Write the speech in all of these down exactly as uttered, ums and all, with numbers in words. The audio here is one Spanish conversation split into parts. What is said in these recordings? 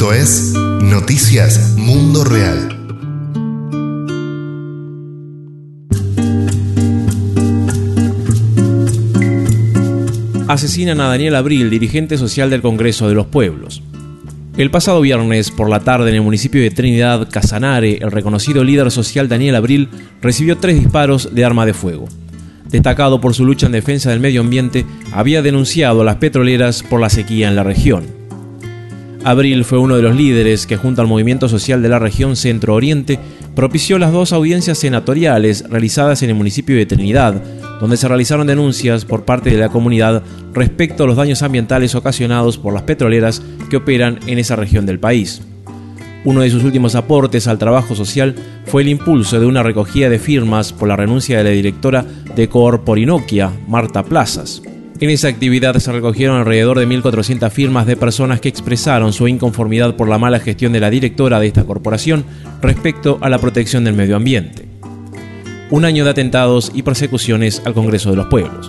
Esto es Noticias Mundo Real. Asesinan a Daniel Abril, dirigente social del Congreso de los Pueblos. El pasado viernes por la tarde en el municipio de Trinidad, Casanare, el reconocido líder social Daniel Abril recibió tres disparos de arma de fuego. Destacado por su lucha en defensa del medio ambiente, había denunciado a las petroleras por la sequía en la región. Abril fue uno de los líderes que, junto al movimiento social de la región Centro-Oriente, propició las dos audiencias senatoriales realizadas en el municipio de Trinidad, donde se realizaron denuncias por parte de la comunidad respecto a los daños ambientales ocasionados por las petroleras que operan en esa región del país. Uno de sus últimos aportes al trabajo social fue el impulso de una recogida de firmas por la renuncia de la directora de Coor Orinoquia, Marta Plazas. En esa actividad se recogieron alrededor de mil cuatrocientas firmas de personas que expresaron su inconformidad por la mala gestión de la directora de esta corporación respecto a la protección del medio ambiente. Un año de atentados y persecuciones al Congreso de los Pueblos.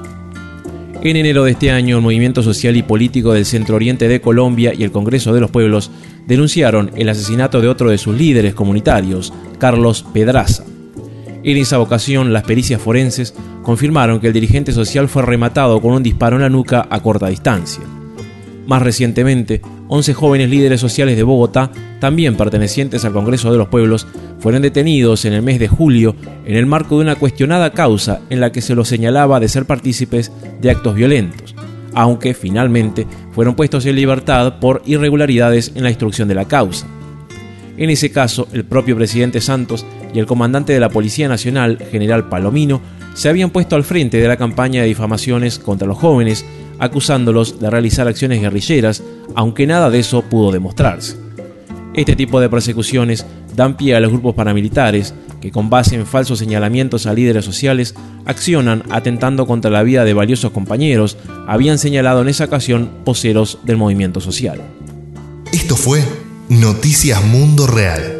En enero de este año, el movimiento social y político del Centro Oriente de Colombia y el Congreso de los Pueblos denunciaron el asesinato de otro de sus líderes comunitarios, Carlos Pedraza. En esa ocasión, las pericias forenses confirmaron que el dirigente social fue rematado con un disparo en la nuca a corta distancia. Más recientemente, once jóvenes líderes sociales de Bogotá, también pertenecientes al Congreso de los Pueblos, fueron detenidos en el mes de julio en el marco de una cuestionada causa en la que se los señalaba de ser partícipes de actos violentos, aunque finalmente fueron puestos en libertad por irregularidades en la instrucción de la causa. En ese caso, el propio presidente Santos y el comandante de la Policía Nacional, general Palomino, se habían puesto al frente de la campaña de difamaciones contra los jóvenes, acusándolos de realizar acciones guerrilleras, aunque nada de eso pudo demostrarse. Este tipo de persecuciones dan pie a los grupos paramilitares que, con base en falsos señalamientos a líderes sociales, accionan atentando contra la vida de valiosos compañeros, habían señalado en esa ocasión voceros del movimiento social. Esto fue Noticias Mundo Real.